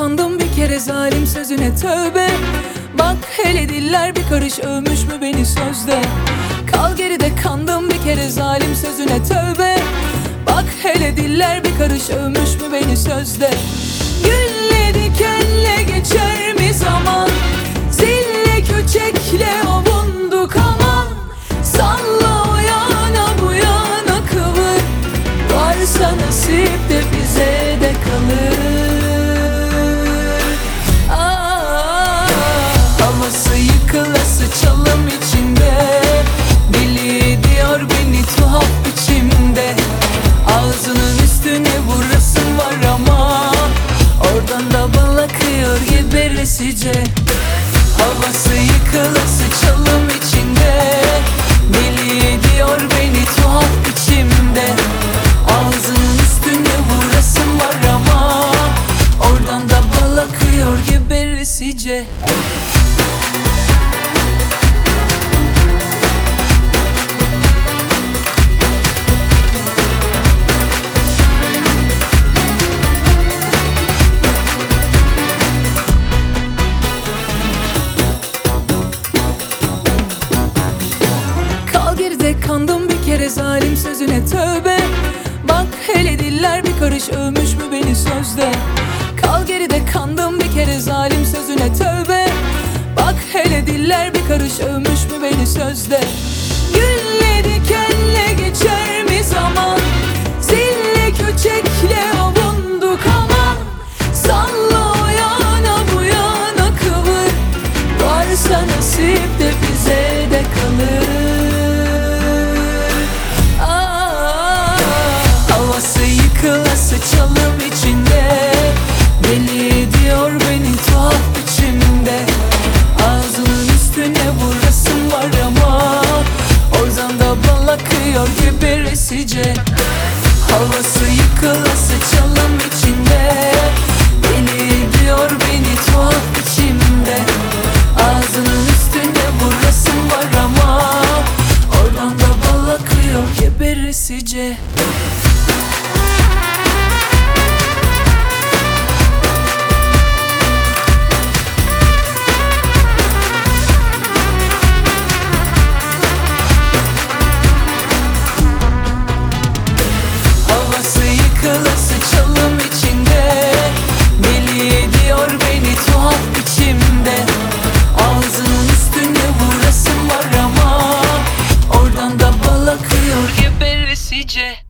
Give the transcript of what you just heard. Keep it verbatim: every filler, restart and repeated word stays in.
kandım bir kere zalim sözüne tövbe. Bak hele diller bir karış övmüş mü beni sözde. Kal geride kandım bir kere zalim sözüne tövbe. Bak hele diller bir karış övmüş mü beni sözde. Gülle dikenle geçer mi zaman, zille köçekle ovunduk aman. Salla o yana bu yana kıvır, varsa nasip de bize de kalır. Aa, havası yıkılası çalım içinde, dili diyor beni tuhaf biçimde. Ağzının üstüne vurasın var ama oradan da bal akıyor geberesice. Havası yıkılası çalım içinde, deli diyor beni tuhaf biçimde. Ağzının üstüne vurasın var ama oradan da bal akıyor geberesice. Kandım bir kere zalim sözüne tövbe. Bak hele diller bir karış övmüş mü beni sözde. Kal geride kandım bir kere zalim sözüne tövbe. Bak hele diller bir karış övmüş mü beni sözde. Gülle dikenle geçer mi zaman, zille köçekle ovunduk aman. Salla o yana bu yana kıvır, varsa nasip de bize de kalır. Yıkılası çalım içinde, deli diyor beni tuhaf biçimde. Ağzının üstüne vurasın var ama oradan da bal akıyor geberesice. Havası yıkılası çalım içinde, deli diyor beni tuhaf biçimde. Ağzının üstüne vurasın var ama oradan da bal akıyor geberesice. Yıkılası çalım içinde, deli diyor beni tuhaf biçimde. Ağzının üstüne vurasın var ama oradan da bal akıyor geberesice.